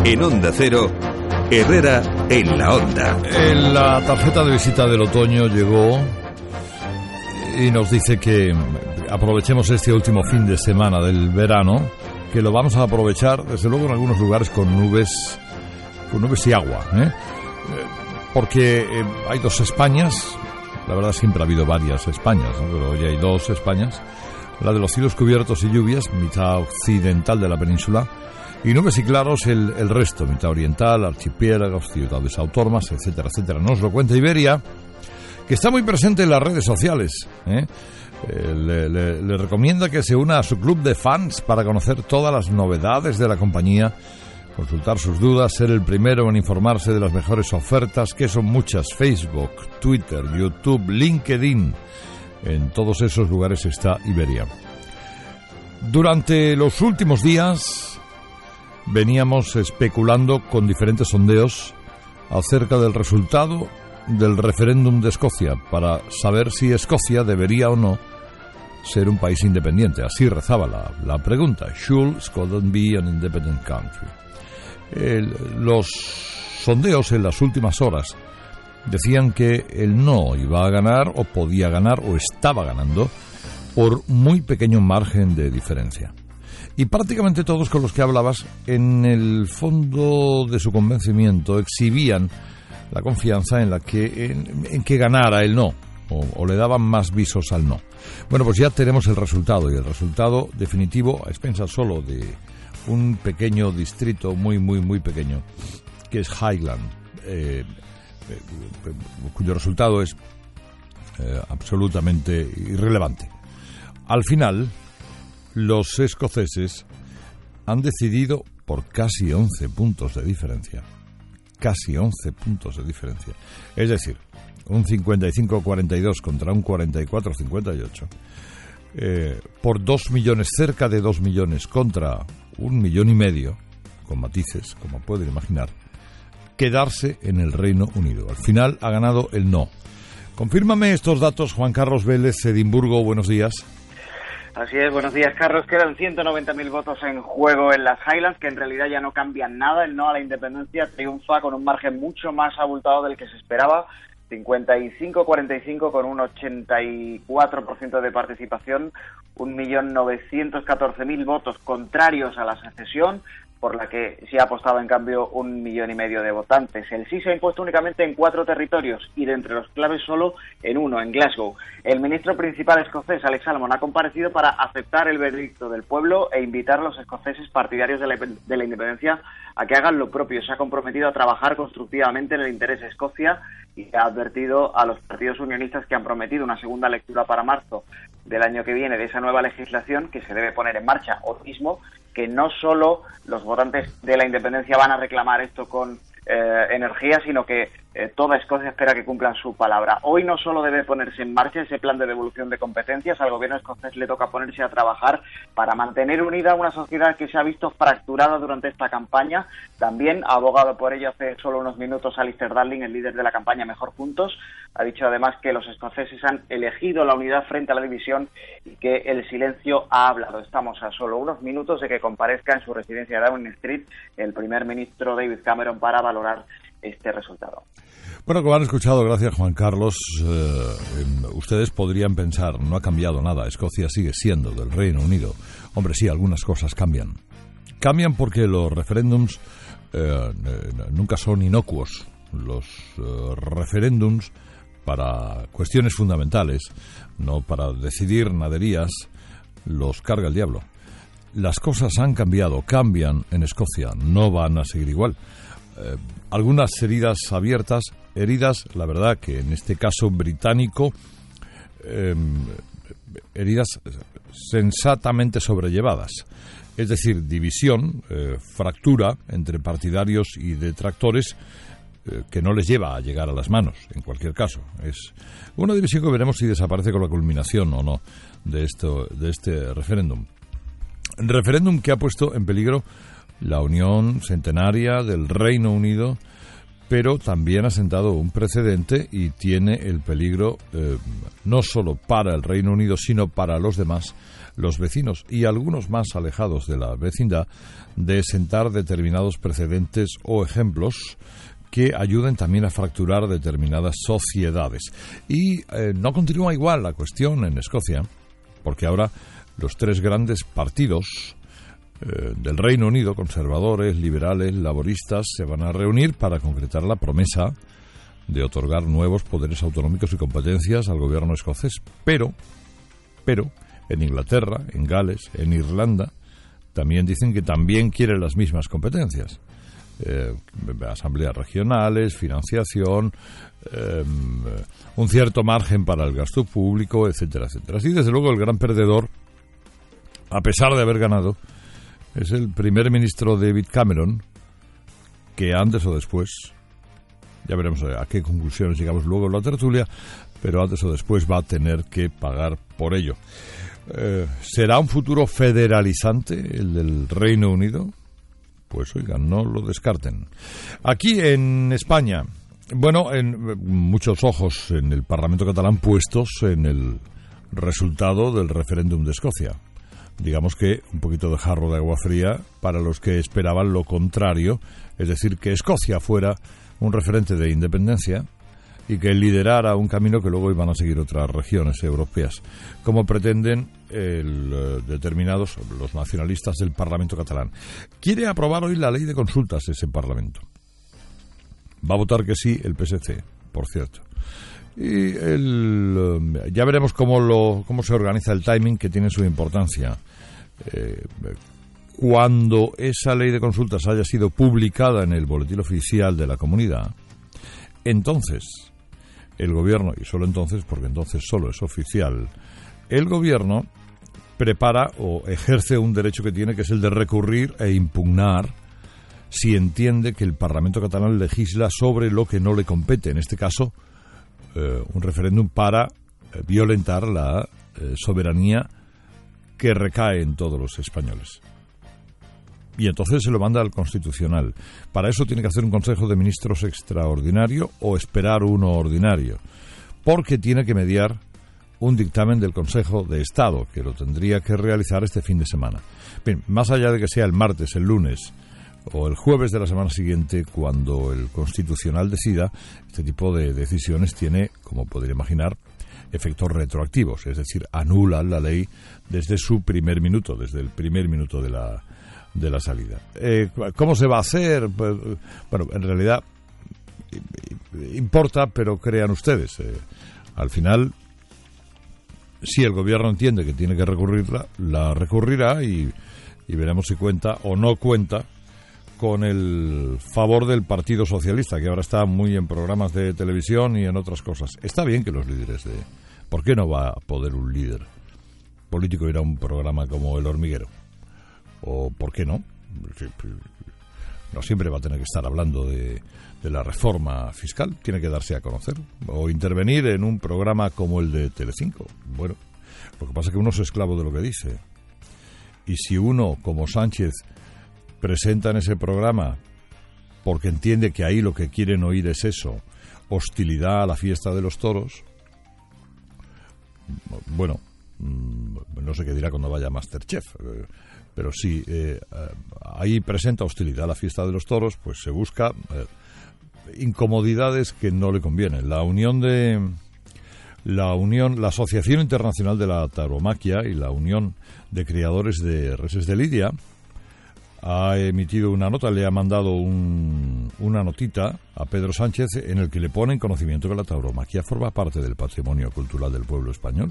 En Onda Cero, Herrera en la Onda. La tarjeta de visita del otoño llegó y nos dice que aprovechemos este último fin de semana del verano, que lo vamos a aprovechar, desde luego, en algunos lugares con nubes y agua, porque hay dos Españas. La verdad, siempre ha habido varias Españas, ¿no? Pero hoy hay dos Españas. La de los cielos cubiertos y lluvias, mitad occidental de la península, y nubes y claros el resto, mitad oriental, archipiélagos, ciudades autónomas, etcétera, etcétera. Nos lo cuenta Iberia, que está muy presente en las redes sociales. Le recomienda que se una a su club de fans para conocer todas las novedades de la compañía, consultar sus dudas, ser el primero en informarse de las mejores ofertas, que son muchas: Facebook, Twitter, YouTube, LinkedIn. En todos esos lugares está Iberia. Durante los últimos días veníamos especulando con diferentes sondeos acerca del resultado del referéndum de Escocia para saber si Escocia debería o no ser un país independiente. Así rezaba la pregunta: ¿Should Scotland be an independent country? Los sondeos en las últimas horas decían que el no iba a ganar, o podía ganar, o estaba ganando por muy pequeño margen de diferencia. Y prácticamente todos con los que hablabas, en el fondo de su convencimiento, exhibían la confianza en que ganara el no, o le daban más visos al no. Bueno, pues ya tenemos el resultado, y el resultado definitivo, a expensas solo de un pequeño distrito, muy, muy, muy pequeño, que es Highland, cuyo resultado es absolutamente irrelevante. Al final, los escoceses han decidido por casi 11 puntos de diferencia. Casi 11 puntos de diferencia. Es decir, un 55-42 contra un 44-58. Por 2 millones, cerca de 2 millones contra 1,5 millones, con matices, como pueden imaginar, quedarse en el Reino Unido. Al final ha ganado el no. Confírmame estos datos, Juan Carlos Vélez, Edimburgo. Buenos días. Así es, buenos días, Carlos. Quedan 190.000 votos en juego en las Highlands, que en realidad ya no cambian nada. El no a la independencia triunfa con un margen mucho más abultado del que se esperaba. 55-45 con un 84% de participación, 1.914.000 votos contrarios a la secesión, por la que se ha apostado en cambio 1,5 millones de votantes. El sí se ha impuesto únicamente en 4 territorios y de entre los claves solo en uno, en Glasgow. El ministro principal escocés, Alex Salmond, ha comparecido para aceptar el veredicto del pueblo e invitar a los escoceses partidarios de la independencia a que hagan lo propio. Se ha comprometido a trabajar constructivamente en el interés de Escocia y ha advertido a los partidos unionistas que han prometido una segunda lectura para marzo del año que viene de esa nueva legislación que se debe poner en marcha hoy mismo, que no solo los votantes de la independencia van a reclamar esto con energía, sino que toda Escocia espera que cumplan su palabra. Hoy no solo debe ponerse en marcha ese plan de devolución de competencias, al gobierno escocés le toca ponerse a trabajar para mantener unida una sociedad que se ha visto fracturada durante esta campaña. También ha abogado por ello hace solo unos minutos Alistair Darling, el líder de la campaña Mejor Juntos. Ha dicho además que los escoceses han elegido la unidad frente a la división y que el silencio ha hablado. Estamos a solo unos minutos de que comparezca en su residencia de Downing Street el primer ministro David Cameron para valorar este resultado. Bueno, como han escuchado, gracias Juan Carlos, ustedes podrían pensar, no ha cambiado nada, Escocia sigue siendo del Reino Unido. Hombre, sí, algunas cosas cambian. Cambian porque los referéndums nunca son inocuos. Los referéndums para cuestiones fundamentales, no para decidir naderías, los carga el diablo. Las cosas han cambiado, cambian en Escocia, no van a seguir igual. Algunas heridas abiertas, la verdad que en este caso británico, heridas sensatamente sobrellevadas. Es decir, división, fractura entre partidarios y detractores, que no les lleva a llegar a las manos, en cualquier caso. Es una división que veremos si desaparece con la culminación o no de este referéndum. Referéndum que ha puesto en peligro la unión centenaria del Reino Unido pero también ha sentado un precedente y tiene el peligro no solo para el Reino Unido, sino para los demás, los vecinos y algunos más alejados de la vecindad, de sentar determinados precedentes o ejemplos que ayuden también a fracturar determinadas sociedades. Y no continúa igual la cuestión en Escocia, porque ahora los tres grandes partidos del Reino Unido, conservadores, liberales, laboristas, se van a reunir para concretar la promesa de otorgar nuevos poderes autonómicos y competencias al gobierno escocés. Pero, en Inglaterra, en Gales, en Irlanda, también dicen que también quieren las mismas competencias. Asambleas regionales, financiación, un cierto margen para el gasto público, etcétera, etcétera. Así, desde luego, el gran perdedor, a pesar de haber ganado, es el primer ministro David Cameron, que antes o después, ya veremos a qué conclusiones llegamos luego en la tertulia, pero antes o después va a tener que pagar por ello. ¿Será un futuro federalizante el del Reino Unido? Pues oigan, no lo descarten. Aquí en España, bueno, en muchos ojos en el Parlamento catalán puestos en el resultado del referéndum de Escocia. Digamos que un poquito de jarro de agua fría para los que esperaban lo contrario, es decir, que Escocia fuera un referente de independencia y que liderara un camino que luego iban a seguir otras regiones europeas, como pretenden determinados los nacionalistas del Parlamento catalán. Quiere aprobar hoy la ley de consultas ese Parlamento. Va a votar que sí el PSC, por cierto. Y ya veremos cómo se organiza el timing, que tiene su importancia. Cuando esa ley de consultas haya sido publicada en el boletín oficial de la comunidad, entonces el gobierno, y solo entonces, porque entonces solo es oficial, el gobierno prepara o ejerce un derecho que tiene, que es el de recurrir e impugnar si entiende que el Parlamento catalán legisla sobre lo que no le compete, en este caso un referéndum para violentar la soberanía que recae en todos los españoles. Y entonces se lo manda al Constitucional. Para eso tiene que hacer un Consejo de Ministros extraordinario o esperar uno ordinario, porque tiene que mediar un dictamen del Consejo de Estado, que lo tendría que realizar este fin de semana. Bien, más allá de que sea el martes, el lunes o el jueves de la semana siguiente, cuando el Constitucional decida, este tipo de decisiones tiene, como podría imaginar, efectos retroactivos, es decir, anulan la ley desde su primer minuto, desde el primer minuto de la salida. ¿Cómo se va a hacer? Pues, bueno, en realidad importa, pero crean ustedes, al final, si el gobierno entiende que tiene que recurrirla, la recurrirá y veremos si cuenta o no cuenta con el favor del Partido Socialista, que ahora está muy en programas de televisión y en otras cosas. Está bien que los líderes ¿por qué no va a poder un líder político ir a un programa como El Hormiguero? ¿O por qué no? No siempre va a tener que estar hablando de la reforma fiscal, tiene que darse a conocer. O intervenir en un programa como el de Telecinco. Bueno, lo que pasa es que uno es esclavo de lo que dice. Y si uno, como Sánchez, presenta en ese programa porque entiende que ahí lo que quieren oír es eso, hostilidad a la fiesta de los toros, bueno, no sé qué dirá cuando vaya a MasterChef, pero si ahí presenta hostilidad a la fiesta de los toros, pues se busca incomodidades que no le convienen. La Asociación Internacional de la Tauromaquia y la Unión de Criadores de Reses de Lidia ha emitido una nota, le ha mandado una notita a Pedro Sánchez en el que le pone en conocimiento que la tauromaquia forma parte del patrimonio cultural del pueblo español